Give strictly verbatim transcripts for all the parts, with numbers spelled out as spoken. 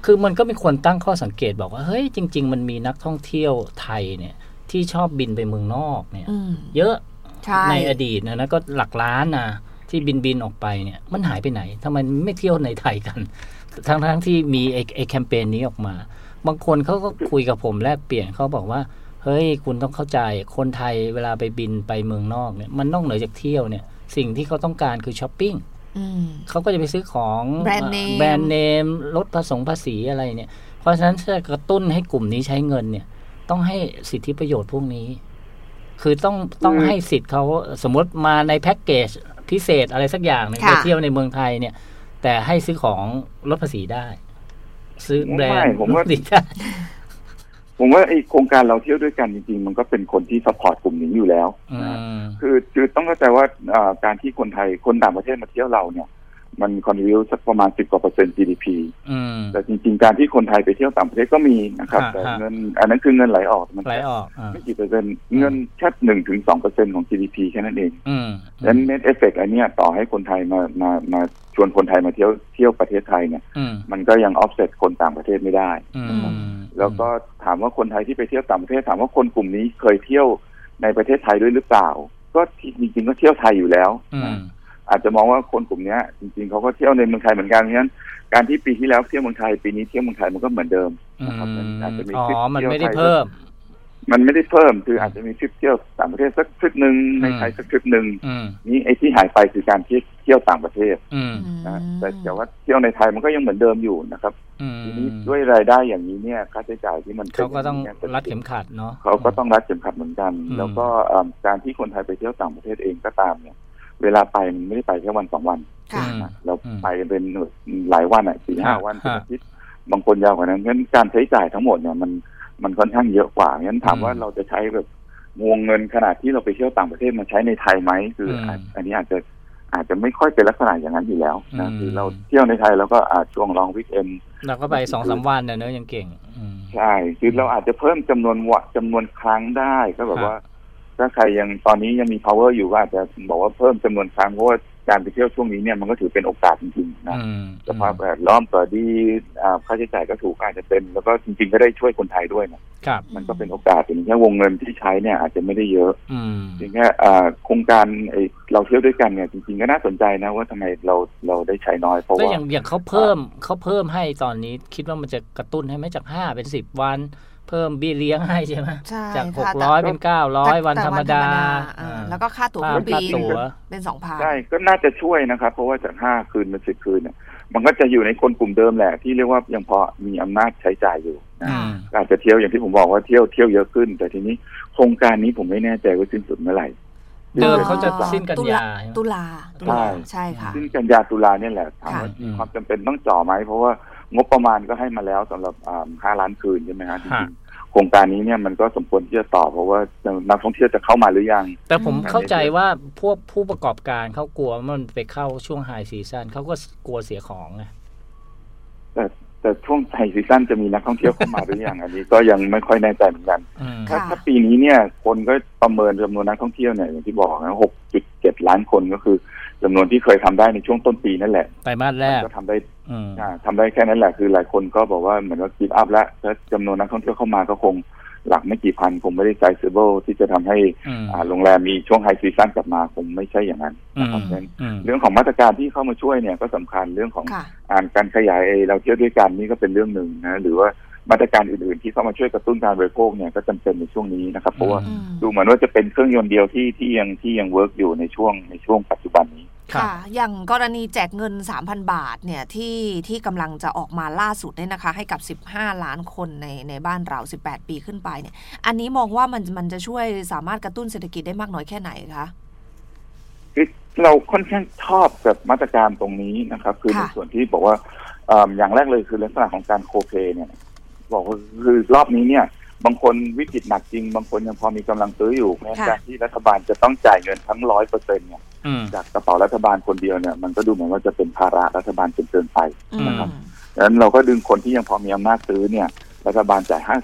คือมันก็มีคนตั้งข้อสังเกตบอกว่าเฮ้ยจริงๆมันมีนักท่องเที่ยวไทยเนี่ยที่ชอบบินไปเมืองนอกเนี่ยเยอะในอดีตนะนะก็หลักล้านนะที่บินบินออกไปเนี่ยมันหายไปไหนทำไมไม่เที่ยวในไทยกันทั้งทั้งที่มีไอ้ไอ้แคมเปญนี้ออกมาบางคนเขาก็คุยกับผมแลกเปลี่ยนเขาบอกว่าเฮ้ยคุณต้องเข้าใจคนไทยเวลาไปบินไปเมืองนอกเนี่ยมันนอกเหนือจากเที่ยวเนี่ยสิ่งที่เขาต้องการคือช้อปปิ้งเขาก็จะไปซื้อของแบรนด์เนมแบรนด์เนมลดภาษีภาษีอะไรเนี่ยเพราะฉะนั้นจะกระตุ้นให้กลุ่มนี้ใช้เงินเนี่ยต้องให้สิทธิประโยชน์พวกนี้คือต้องต้องให้สิทธิ์เขาสมมติมาในแพ็กเกจพิเศษอะไรสักอย่างนึงไปเที่ยวในเมืองไทยเนี่ยแต่ให้ซื้อของลดภาษีได้ซื้อแบรนด์ผมว่าได้ผมว่าไอ้โครงการเราเที่ยวด้วยกันจริงๆมันก็เป็นคนที่ซัพพอร์ตกลุ่มนี้อยู่แล้วนะคือคือต้องเข้าใจว่าการที่คนไทยคนต่างประเทศมาเที่ยวเราเนี่ยมันคอนทริบิวต์สักประมาณสิบกว่าเปอร์เซ็นต์ จี ดี พี แต่จริงๆการที่คนไทยไปเที่ยวต่างประเทศก็มีนะครับแต่เงินอันนั้นคือเงินไหลออกมันไหลออกไม่กี่เปอร์เซ็นต์เงินแค่หนึ่งถึงสองเปอร์เซ็นต์ของ จี ดี พี แค่นั้นเองดังนั้นเน็ตเอฟเฟกต์อันนี้ต่อให้คนไทยมามามาชวนคนไทยมาเที่ยวเที่ยวประเทศไทยเนี่ยมันก็ยังออฟเซ็ตคนต่างประเทศไม่ได้แล้วก็ถามว่าคนไทยที่ไปเที่ยวต่างประเทศถามว่าคนกลุ่มนี้เคยเที่ยวในประเทศไทยด้วยหรือเปล่าก็จริงๆก็เที่ยวไทยอยู่แล้วอาจจะมองว่าคนกลุ่มนี้จริงๆเขาก็เที่ยวในเมืองไทยเหมือนกันเพราะฉะนั้นการที่ปีที่แล้วเที่ยวเมืองไทยปีนี้เที่ยวเมืองไทยมันก็เหมือนเดิมนะครับอาจจะมีทริปเที่ยวไทยเพิ่มมันไม่ได้เพิ่มคืออาจจะมีทริปเที่ยวต่างประเทศสักทริปนึงในไทยสักทริปนึงนี่ไอ้ที่หายไปคือการที่เที่ยวต่างประเทศนะแต่แต่ว่าเที่ยวในไทยมันก็ยังเหมือนเดิมอยู่นะครับทีนี้ด้วยรายได้อย่างนี้เนี่ยค่าใช้จ่ายที่มันเขาก็ต้องรัดเข็มขัดเนาะเขาก็ต้องรัดเข็มขัดเหมือนกันแล้วก็การที่คนไทยไปเที่ยวต่างประเทศเองก็ตามเนี่ยเวลาไปมันไม่ได้ไปแค่วันสองวันเราไปเป็นหลายวันอ่ะสี่ห้าวันเป็นอาทิตย์บางคนยาวกว่านั้นเพราะฉะนั้นการใช้จ่ายทั้งหมดเนี่ยมันมันค่อนข้างเยอะกว่างั้นถามว่าเราจะใช้แบบวงเงินขนาดที่เราไปเที่ยวต่างประเทศมาใช้ในไทยไหมคืออันนี้อาจจะอาจจะไม่ค่อยเป็นลักษณะอย่างนั้นอยู่แล้วนะคือเราเที่ยวในไทยแล้วก็อาจช่วงลองวีคเอนด์เราก็ไปสองสามวันเนี่ยเนอะยังเก่งใช่คือเราอาจจะเพิ่มจำนวนวะจำนวนครั้งได้ก็แบบว่าถ้าใครยังตอนนี้ยังมี power อยู่ก็อาจจะบอกว่าเพิ่มจำนวนครั้งเพราะว่าการไปเที่ยวช่วงนี้เนี่ยมันก็ถือเป็นโอกาสจริงๆนะสภาพแวดล้อมก็ดีค่าใช้จ่ายก็ถูกอาจจะเป็นแล้วก็จริงๆก็ได้ช่วยคนไทยด้วยนะมันก็เป็นโอกาสถึงแค่วงเงินที่ใช้เนี่ยอาจจะไม่ได้เยอะจริงแค่โครงการเราเที่ยวด้วยกันเนี่ยจริงๆก็น่าสนใจนะว่าทำไมเราเราได้ใช้น้อยเพราะว่าอย่างอย่างเขาเพิ่มเขาเพิ่มให้ตอนนี้คิดว่ามันจะกระตุ้นให้ไหมจากห้าเป็นสิบวันเพิ่มเบี้ยเลี้ยงให้ใช่ไหมจากหกร้อยเป็นเก้าร้อยวันธรรมดาแล้วก็ค่าตั๋วเครื่องบินเป็น สองพันใช่ก็น่าจะช่วยนะครับเพราะว่าจากห้าคืนเป็นสิบคืนเนี่ยมันก็จะอยู่ในคนกลุ่มเดิมแหละที่เรียกว่ายังพอมีอำนาจใช้จ่ายอยู่อาจจะเที่ยวอย่างที่ผมบอกว่าเที่ยวเที่ยวเยอะขึ้นแต่ทีนี้โครงการนี้ผมไม่แน่ใจว่าสิ้นสุดเมื่อไหร่เดิมเขาจะสิ้นกันยาตุลาใช่ใช่ค่ะสิ้นกันยาตุลาเนี่ยแหละถามว่าความจำเป็นต้องจ่อไหมเพราะว่างบประมาณก็ให้มาแล้วสำหรับห้าล้านคืนใช่ไหมฮะจริงโครงการนี้เนี่ยมันก็สมควรที่จะต่อเพราะว่านักท่องเที่ยวจะเข้ามาหรือยังแต่ผมเข้าใจว่าพวกผู้ประกอบการเขากลัวมันไปเข้าช่วงไฮซีซั่นเขาก็กลัวเสียของไงแต่แต่ช่วงไฮซีซั่นจะมีนักท่องเที่ยวเข้ามาหรือยังอันนี้ก็ยังไม่ค่อยแน่ใจเหมือนกันถ้าถ้าปีนี้เนี่ยคนก็ประเมินจำนวนนักท่องเที่ยวเนี่ยอย่างที่บอกนะ หกจุดเจ็ด ล้านคนก็คือจำนวนที่เคยทำได้ในช่วงต้นปีนั่นแหละไตรมาสแรกก็ทำได้ทำได้แค่นั้นแหละคือหลายคนก็บอกว่าเหมือนว่ากีฟอัพแล้วถ้าจำนวนนักท่องเที่ยวเข้ามาก็คงหลักไม่กี่พันคงไม่ได้ไซซ์เบิลที่จะทำให้โรงแรมมีช่วงไฮซีซั่นกลับมาคงไม่ใช่อย่างนั้นนะครับเรื่องของมาตรการที่เข้ามาช่วยเนี่ยก็สำคัญเรื่องของการขยายเราเที่ยวด้วยกันนี่ก็เป็นเรื่องหนึ่งนะหรือว่ามาตรการอื่นๆที่เข้ามาช่วยกระตุ้นการบริโภคเนี่ยก็จำเป็นในช่วงนี้นะครับเพราะว่าดูเหมือนว่าจะเป็นเครื่องยนต์เดียวที่ที่ยังที่ยังเวิร์กอยู่ในช่วงในช่วงปัจจุบันนี้ค่ะอย่างกรณีแจกเงิน สามพัน บาทเนี่ยที่ที่กำลังจะออกมาล่าสุดเนี่ยนะคะให้กับสิบห้าล้านคนในในบ้านเราสิบแปดปีขึ้นไปเนี่ยอันนี้มองว่ามันมันจะช่วยสามารถกระตุ้นเศรษฐกิจได้มากน้อยแค่ไหนคะคือเราค่อนข้างชอบกับมาตรการตรงนี้นะครับคือในส่วนที่บอกว่าอย่างแรกเลยคือลักษณะของการโคเพเนี่ยบอกว่าคือรอบนี้เนี่ยบางคนวิกฤตหนักจริงบางคนยังพอมีกำลังซื้ออยู่แม้การที่รัฐบาลจะต้องจ่ายเงินทั้งร้อยเปอร์เซ็นต์เนี่ยจากกระเป๋ารัฐบาลคนเดียวเนี่ยมันก็ดูเหมือนว่าจะเป็นภาระรัฐบาลจนเกินไปนะครับดังนั้นเราก็ดึงคนที่ยังพอมีอำนาจซื้อเนี่ยรัฐบาลจ่ายห้าสิบ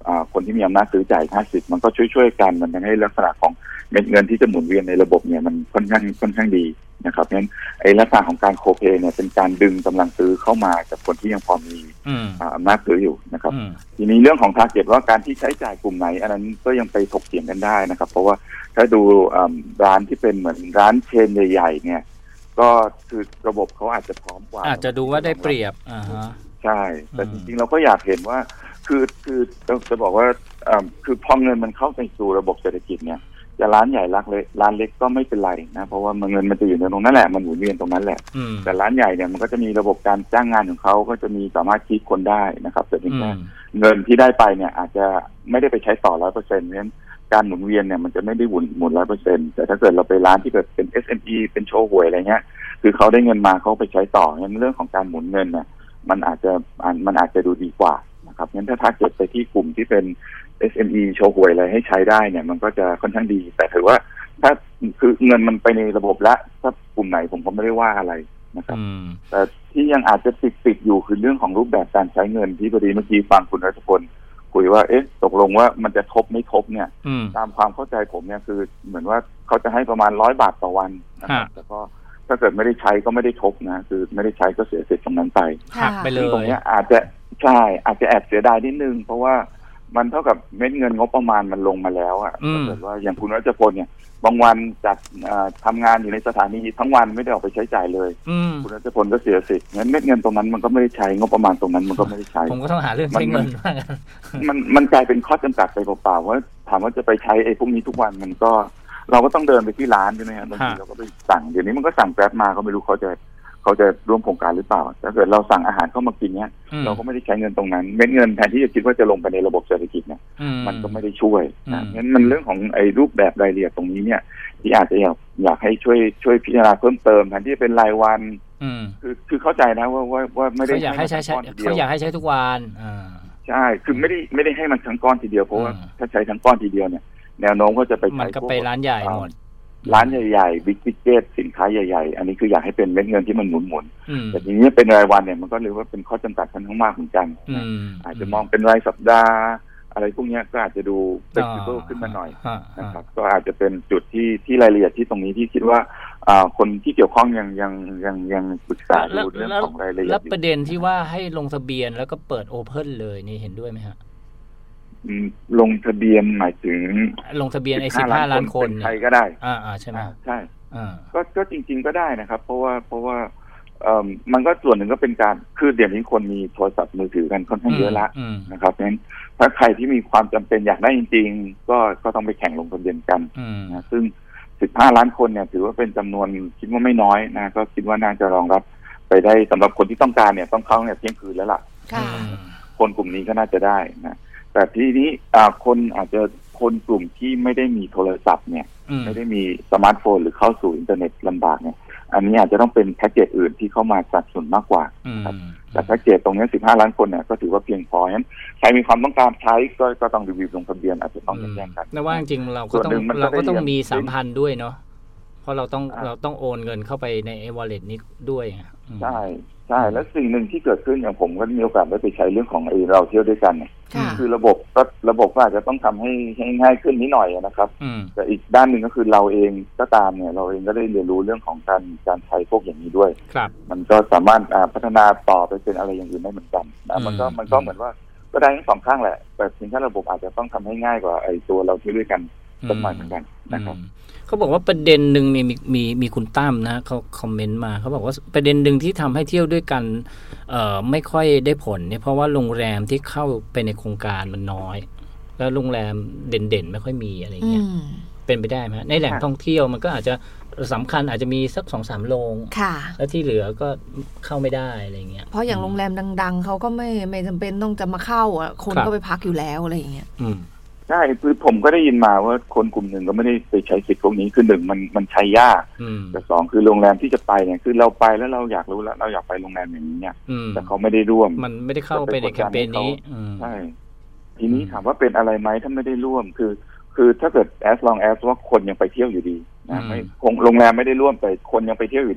คนที่มีอำนาจซื้อจ่ายห้าสิบมันก็ช่วยๆกันมันทำให้ลักษณะของเม็ดเงินที่จะหมุนเวียนในระบบเนี่ยมันค่อนข้างค่อนข้างดีนะครับเพราะฉะนั้นไอ้ลักษณะของการโคเปเนี่ยเป็นการดึงกำลังซื้อเข้ามาจากคนที่ยังพอมีอำนาจซื้ออยู่นะครับทีนี้เรื่องของทาร์เก็ตว่าการที่ใช้จ่ายกลุ่มไหนอันนั้นก็ยังไปถกเถียงกันได้นะครับเพราะว่าถ้าดูร้านที่เป็นเหมือนร้านเชนใหญ่ๆเนี่ยก็คือระบบเขาอาจจะพร้อมกว่าอาจจะดูว่าได้เปรียบอ่าฮะใช่แต่จริงๆเราก็อยากเห็นว่าคือคือจะบอกว่าคือพอเงินมันเข้าไปสู่ระบบเศรษฐกิจเนี่ยจะร้านใหญ่รักเล็กร้านเล็กก็ไม่เป็นไรนะเพราะว่าเงินมันจะอยู่ในตรงนั้นแหละมันหมุนเวียนตรงนั้นแหละแต่ร้านใหญ่เนี่ยมันก็จะมีระบบการจ้างงานของเขาก็จะมีสามารถคิดคนได้นะครับแต่ทีนี้เงินที่ได้ไปเนี่ยอาจจะไม่ได้ไปใช้ต่อร้อยเปอร์เซ็นต์เพราะฉะนั้นการหมุนเวียนเนี่ยมันจะไม่ได้หมุนหมุนร้อยเปอร์เซ็นต์แต่ถ้าเกิดเราไปร้านที่แบบเป็น เอส เอ็ม อี เป็นโชว์หวยอะไรเงี้ยคือเขาได้เงินมาเขาไปใช้ต่องั้นเรื่องของการหมุนเงินเนี่ยมันอาจจะมันอาจจะดูดีกว่านะครับงั้นถ้าทาร์เก็ตไปที่กลุ่มที่เป็น เอส เอ็ม อี โชว์หวยอะไรให้ใช้ได้เนี่ยมันก็จะค่อนข้างดีแต่ถือว่าถ้าคือเงินมันไปในระบบแล้วถ้ากลุ่มไหนผมก็ไม่ได้ว่าอะไรนะครับแต่ที่ยังอาจจะติดติดอยู่คือเรื่องของรูปแบบการใช้เงินที่พอดีเมื่อกี้ฟังคุณรัชพลคุยว่าเอ๊ะตกลงว่ามันจะทบไม่ทบเนี่ยตามความเข้าใจผมเนี่ยคือเหมือนว่าเขาจะให้ประมาณร้อยบาทต่อวันนะครับแต่ก็ถ้าเกิดไม่ได้ใช้ก็ไม่ได้ทบนะคือไม่ได้ใช้ก็เสียสิทธิ์ตรงนั้นไปหักไปเลยตรงนี้อาจจะใช่อาจจะแอบเสียดายนิดนึงเพราะว่ามันเท่ากับเม็ดเงินงบประมาณมันลงมาแล้วอ่ะถ้าเกิดว่าอย่างคุณรัชพลเนี่ยบางวันจัดทำงานอยู่ในสถานีทั้งวันไม่ได้ออกไปใช้จ่ายเลยคุณรัชพลก็เสียสิทธิ์งั้นเม็ดเงินตรงนั้นมันก็ไม่ได้ใช้งบประมาณตรงนั้นมันก็ไม่ได้ใช้ผมก็ต้องหาเรื่องใช้เงินมันมันกลายเป็นข้อจำกัดไปเปล่าๆว่าถามว่าจะไปใช้ไอ้พวกนี้ทุกวันมันก็เราก็ต้องเดินไปที่ร้านใช่ไหมครับบางทีเราก็ไปสั่งเดี๋ยวนี้มันก็สั่งแกร็บมาก็ไม่รู้เขาจะเขาจะร่วมโครงการหรือเปล่าถ้าเกิดเราสั่งอาหารเข้ามากินเนี้ยเราก็ไม่ได้ใช้เงินตรงนั้นเม็ดเงินแทนที่จะคิดว่าจะลงไปในระบบเศรษฐกิจเนี่ยมันก็ไม่ได้ช่วยนะงั้นมันเรื่องของไอ้รูปแบบรายละเอียดตรงนี้เนี่ยที่อาจจะอยากอยากให้ช่วยช่วยพิจารณาเพิ่มเติมแทนที่จะเป็นรายวันคือคือเข้าใจนะว่าว่าว่าไม่ได้เขาอยากให้ใช้เขาอยากให้ใช้ทุกวันใช่คือไม่ได้ไม่ได้ให้มันทั้งก้อนทีเดียวเพราะว่าถ้าใช้ทั้งก้อนทีเดียวเนี่ยแนวโน้มก็จะไปมันก็ไปร้านใหญ่หมดร้านใหญ่ๆบิ๊กบิ๊กเก็ตสินค้าใหญ่ๆอันนี้คืออยากให้เป็นเม็ดเงินที่มันหมุนหมุนแต่ทีนี้เป็นรายวันเนี่ยมันก็เรียกว่าเป็นข้อจำกัดค่อนข้างมากเหมือนกันอาจจะมองเป็นรายสัปดาห์อะไรพวกนี้ก็อาจจะดูเป็นฟิเบอร์ขึ้นมาหน่อยนะครับก็อาจจะเป็นจุดที่ที่รายละเอียดที่ตรงนี้ที่คิดว่าคนที่เกี่ยวข้องยังยังยังยังปรึกษาดูเรื่องของรายละเอียดแล้วประเด็นที่ว่าให้ลงทะเบียนแล้วก็เปิดโอเพ่นเลยนี่เห็นด้วยไหมฮะลงทะเบียนหมายถึงลงทะเบียนไอ้สิบห้าล้านคนใครก็ได้อ่าๆใช่ไหมใช่ก็ก็จริงๆก็ได้นะครับเพราะว่าเพราะว่าเอ่อมันก็ส่วนหนึ่งก็เป็นการคือเดี๋ยวนี้คนมีโทรศัพท์มือถือกันค่อนข้างเยอะละนะครับเพราะฉะนั้นถ้าใครที่มีความจำเป็นอยากได้จริงๆก็ก็ต้องไปแข่งลงทะเบียนกันนะซึ่งสิบห้าล้านคนเนี่ยถือว่าเป็นจำนวนคิดว่าไม่น้อยนะก็คิดว่าน่าจะรองรับไปได้สำหรับคนที่ต้องการเนี่ยต้องเข้าเนี่ยเที่ยงคืนแล้วล่ะคนกลุ่มนี้ก็น่าจะได้นะแต่ทีนี้คนอาจจะคนกลุ่มที่ไม่ได้มีโทรศัพท์เนี่ยไม่ได้มีสมาร์ทโฟนหรือเข้าสู่อินเทอร์เน็ตลำบากเนี่ยอันนี้อาจจะต้องเป็นแพ็กเกจอื่นที่เข้ามาสนับสนุนมากกว่าครับแต่แพ็กเกจตรงนี้สิบห้าล้านคนเนี่ยก็ถือว่าเพียงพองั้นใครมีความต้องการใช้ก็ก็ต้องรีวิวลงทะเบียนอาจจะต้องแยกกันแต่ว่าจริงๆเราก็ต้องเราก็ต้องมี สามพัน ด้วยเนาะเพราะเราต้องเราต้องโอนเงินเข้าไปใน e-wallet นี้ด้วยใช่ใช่แล้วสิ่งหนึ่งที่เกิดขึ้นอย่างผมก็มีโอกาสได้ไปใช้เรื่องของไอ้เราเที่ยวด้วยกันเนี่ยคือระบบก็ระบบก็อาจจะต้องทำให้ให้ง่ายขึ้นนิดหน่อยนะครับแต่อีกด้านหนึ่งก็คือเราเองก็ตามเนี่ยเราเองก็ได้เรียนรู้เรื่องของการการใช้พวกอย่างนี้ด้วยมันก็สามารถพัฒนาต่อไปเป็นอะไรอย่างอื่นได้เหมือนกันนะมันก็มันก็เหมือนว่าก็ได้ทั้งสองข้างแหละแต่เพียงแค่ระบบอาจจะต้องทำให้ง่ายกว่าไอ้ตัวเราเที่ยวด้วยกันสักหน่อยเหมือนกันนะครับเขาบอกว่าประเด็นหนึ่งเนี่ยมีมีมีคุณตั้มนะเขาคอมเมนต์มาเขาบอกว่าประเด็นหนึ่งที่ทำให้เที่ยวด้วยกันเอ่อไม่ค่อยได้ผลเนี่ยเพราะว่าโรงแรมที่เข้าไปในโครงการมันน้อยแล้วโรงแรมเด่นๆไม่ค่อยมีอะไรเงี้ยเป็นไปได้ไหมในแหล่งท่องเที่ยวมันก็อาจจะสำคัญอาจจะมีสัก สองสาม โรงแล้วที่เหลือก็เข้าไม่ได้อะไรเงี้ยเพราะอย่างโรงแรมดังๆเขาก็ไม่ไม่จำเป็นต้องจะมาเข้าอ่ะคนก็ไปพักอยู่แล้วอะไรอย่างเงี้ยใช่คือผมก็ได้ยินมาว่าคนกลุ่มหนึ่งก็ไม่ได้ไปใช้สิทธิ์พวกนี้คือหนึ่งมันมันใช้ยากแต่สองคือโรงแรมที่จะไปเนี่ยคือเราไปแล้วเราอยากรู้แล้วเราอยากไปโรงแรมอย่างนี้เนี่ยแต่เขาไม่ได้ร่วมมันไม่ได้เข้าไปในแคมเปญนี้ใช่ทีนี้ถามว่าเป็นอะไรไหมถ้าไม่ได้ร่วมคือคือถ้าเกิด as long as ว่าคนยังไปเที่ยวอยู่ดีนะไม่คงโรงแรมไม่ได้ร่วมแต่คนยังไปเที่ยวอยู่ดี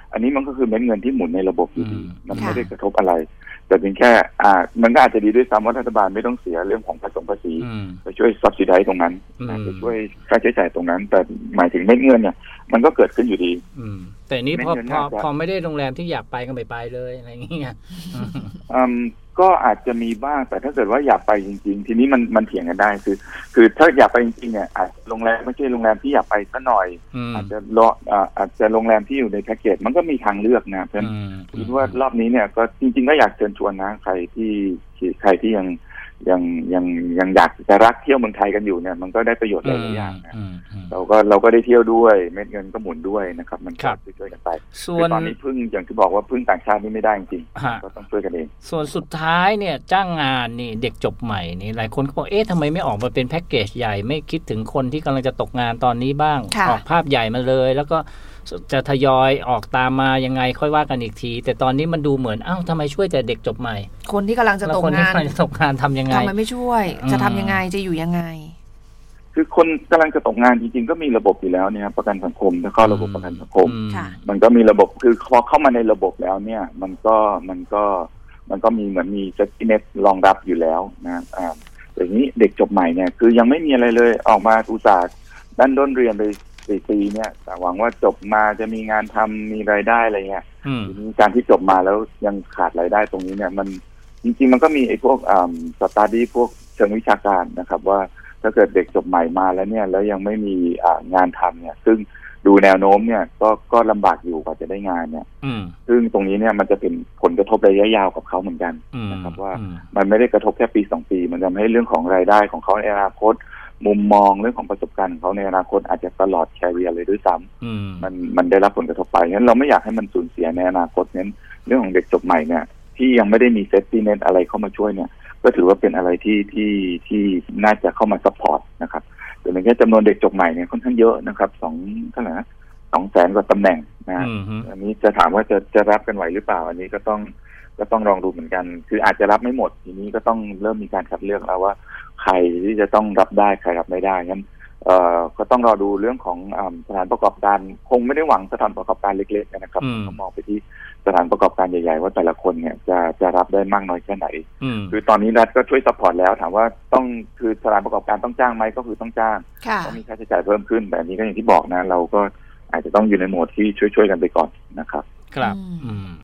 อันนี้มันก็คือเม็ดเงินที่หมุนในระบบอยู่ดีมันไม่ได้กระทบอะไรแต่เพียงแค่อ่ามันก็อาจจะดีด้วยซ้ำว่ารัฐบาลไม่ต้องเสียเรื่องของผสมภาษีไปช่วยซับซิไดซ์ตรงนั้นไปช่วยค่าใช้จ่ายตรงนั้นแต่หมายถึงเม็ดเงินเนี่ยมันก็เกิดขึ้นอยู่ดีแต่นี้พอพอพอไม่ได้โรงแรมที่อยากไปก็ไม่ไปเลยอะไรอย่างเงี้ยก็อาจจะมีบ้างแต่ถ้าเกิดว่าอยากไปจริงๆทีนี้มันมันเถียงกันได้คือคือถ้าอยากไปจริงๆเนี่ยอาจโรงแรมไม่ใช่โรงแรมที่อยากไปซะหน่อยอาจจะรออาจจะโรงแรมที่อยู่ในแพ็กเกจมันก็มีทางเลือกนะเพราะฉะนั้นคิดว่ารอบนี้เนี่ยก็จริงๆก็อยากเชิญชวนนะใครที่ใครที่ยังยังยังยังอยากจะรักเที่ยวเมืองไทยกันอยู่เนี่ยมันก็ได้ประโยชน์หลายอย่างนะเราก็เราก็ได้เที่ยวด้วยเม็ดเงินก็หมุนด้วยนะครับมันก็ช่วยกันไปส่วนตอนนี้พึ่งอย่างที่บอกว่าพึ่งต่างชาตินี่ไม่ได้จริงๆก็ต้องช่วยกันเองส่วนสุดท้ายเนี่ยจ้างงานนี่เด็กจบใหม่นี่หลายคนก็บอกเอ๊ะทำไมไม่ออกมาเป็นแพ็กเกจใหญ่ไม่คิดถึงคนที่กำลังจะตกงานตอนนี้บ้างออกภาพใหญ่มาเลยแล้วก็จะทยอยออกตามมายังไงค่อยว่ากันอีกทีแต่ตอนนี้มันดูเหมือนอ้าวทำไมช่วยแต่เด็กจบใหม่คนที่กำลังจะตกงานคนที่กำลังจะตกงานทำยังไงทำไมไม่ช่วยจะทำยังไงจะอยู่ยังไงคือคนกำลังจะตกงานจริงๆก็มีระบบอยู่แล้วเนี่ยประกันสังคมแล้วก็ระบบประกันสังคมมันก็มีระบบคือพอเข้ามาในระบบแล้วเนี่ยมันก็มันก็มันก็มีเหมือนมีเซฟตี้เน็ตรองรับอยู่แล้วนะอ่าอย่างนี้เด็กจบใหม่เนี่ยคือยังไม่มีอะไรเลยออกมาอุตส่าห์ดันด้นเรียนไปสี่ปีเนี่ยแต่หวังว่าจบมาจะมีงานทำมีรายได้อะไรเงี้ยทีนี้การที่จบมาแล้วยังขาดรายได้ตรงนี้เนี่ยมันจริงๆมันก็มีไอ้พวกอ่าสตาร์ดี้พวกเชิงวิชาการนะครับว่าถ้าเกิดเด็กจบใหม่มาแล้วเนี่ยแล้วยังไม่มีอ่างานทำเนี่ยซึ่งดูแนวโน้มเนี่ยก็ก็ลำบากอยู่กว่าจะได้งานเนี่ยซึ่งตรงนี้เนี่ยมันจะเป็นผลกระทบระยะยาวกับเขาเหมือนกันนะครับว่ามันไม่ได้กระทบแค่ปีสองปีมันทำให้เรื่องของรายได้ของเขาในอนาคตมุมมองเรื่องของประสบการณ์ของเขาในอนาคตอาจจะตลอดแคริเอร์เลยด้วยซ้ำมันมันได้รับผลกระทบไปงั้นเราไม่อยากให้มันสูญเสียในอนาคตนั้นเรื่องของเด็กจบใหม่เนี่ยที่ยังไม่ได้มีเซฟตี้เน็ตอะไรเข้ามาช่วยเนี่ยก็ถือว่าเป็นอะไรที่ที่ที่น่าจะเข้ามาซัพพอร์ตนะครับแต่ในแค่จำนวนเด็กจบใหม่เนี่ยค่อนข้างเยอะนะครับสองเท่าไหร่นะสองแสนกว่าตำแหน่งนะอันนี้จะถามว่าจะจะรับกันไหวหรือเปล่าอันนี้ก็ต้องก็ต้องลองดูเหมือนกันคืออาจจะรับไม่หมดทีนี้ก็ต้องเริ่มมีการคัดเลือกแล้วว่าใครที่จะต้องรับได้ใครรับไม่ได้งั้นเอ่อก็ต้องรอดูเรื่องของอ่าสถานประกอบการคงไม่ได้หวังสถานประกอบการเล็กๆนะครับต้องมองไปที่สถานประกอบการใหญ่ๆว่าแต่ละคนเนี่ยจะจะรับได้มากน้อยแค่ไหนคือตอนนี้รัฐก็ช่วยซัพพอร์ตแล้วถามว่าต้องคือสถานประกอบการต้องจ้างไหมก็คือต้องจ้างต้องมีค่าใช้จ่ายเพิ่มขึ้นแต่นี้ก็อย่างที่บอกนะเราก็อาจจะต้องอยู่ในโหมดที่ช่วยๆกันไปก่อนนะครับครับ